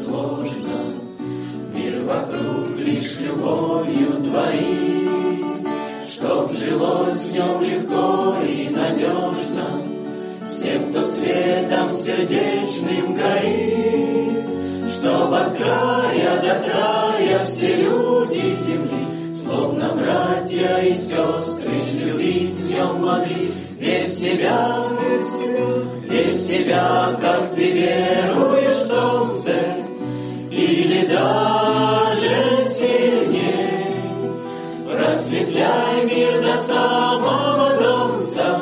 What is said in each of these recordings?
сложно, мир вокруг лишь любовью твоей, чтоб жилось в нем легко и надежно всем, кто светом сердечным горит, чтоб от края до края все люди земли, словно братья и сестры, любить в нем могли. Верь в себя, верь в себя, как ты веруешь в солнце, или даже сильнее. Просветляй мир до самого конца,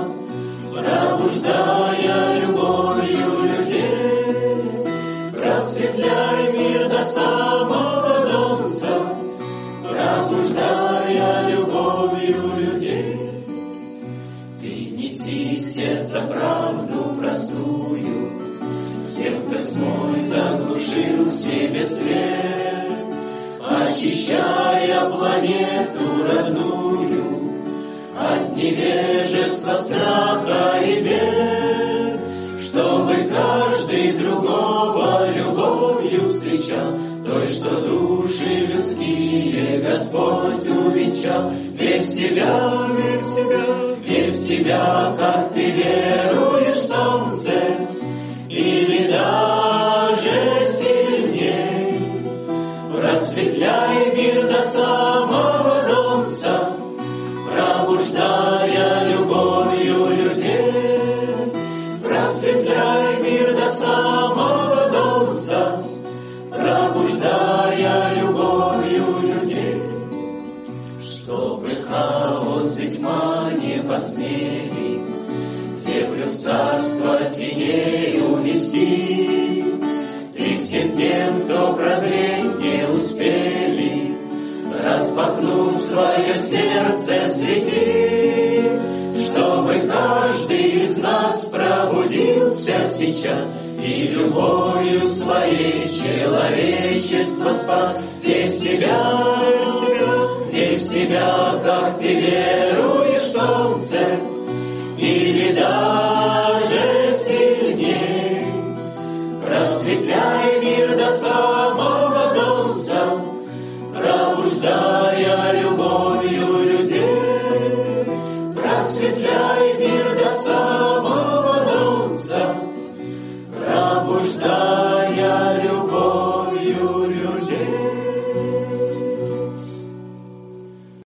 пробуждая любовью людей. Просветляй мир до самого конца, пробуждая любовью людей. Ты неси в сердце правду простую всем, кто тьмой заглушил в себе свет, очищая планету родную от невежества, страха и бед, чтобы каждый другого любовью встречал, той, что души людские Господь увенчал. Верь в себя, верь в себя, верь в себя, как ты веруешь в солнце, или даже сильней. Просветляй мир до самого конца, пробуждая любовью людей. Просветляй мир до самого конца, пробуждая любовью людей. Чтобы хаос и тьма не посмели землю в царство теней унести, ты всем тем, кто прозреть не успели, распахнув свое сердце, свети, чтобы каждый из нас пробудился сейчас и любовью своей человечество спас. Верь в себя, верь в себя, верь в себя, как ты веруешь в солнце, или даже сильней. Просветляй мир до самого